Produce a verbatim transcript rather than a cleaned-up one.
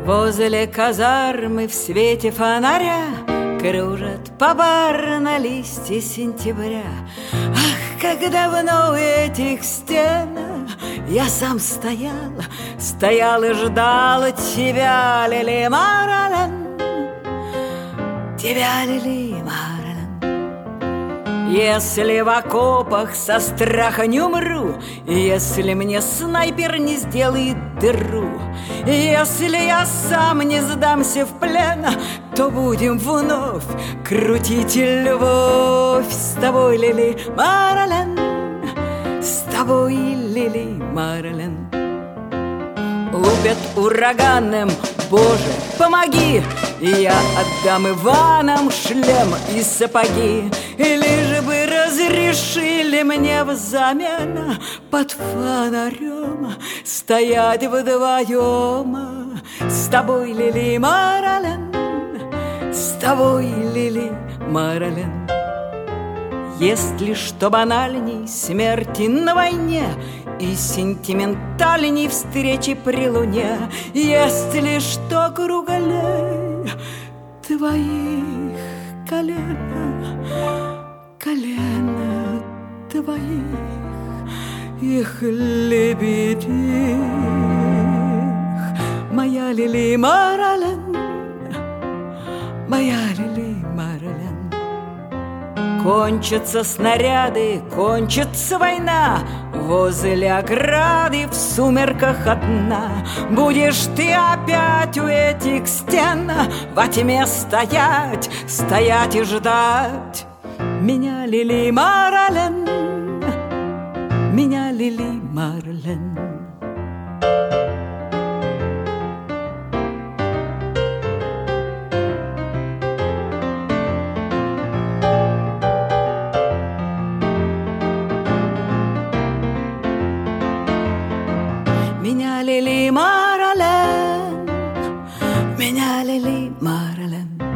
Возле казармы в свете фонаря кружат попарно листья сентября. Ах, как давно у этих стен я сам стоял, стоял и ждал тебя, Лили Марлен, тебя, Лили Марлен. Если в окопах со страха не умру, если мне снайпер не сделает дыру, если я сам не сдамся в плен, то будем вновь крутить любовь с тобой, Лили Марлен, с тобой, Лили Марлен. Лупят ураганом, Боже, помоги, и я отдам Иванам шлем и сапоги, и лишь бы разрешили мне взамен под фонарем стоять вдвоем с тобой, Лили Марлен, с тобой, Лили Марлен. Есть ли что банальней смерти на войне и сентиментальней встречи при луне? Есть ли что кругалей твоих колен, колена твоих, их лебедих, моя Лили Марлен, моя Лили Марлен. Кончатся снаряды, кончится война, возле ограды в сумерках одна. Будешь ты опять у этих стен во тьме стоять, стоять и ждать меня, Лили Марлен, меня, Лили Марлен. Меня, Лили Марлен, меня, Лили Марлен.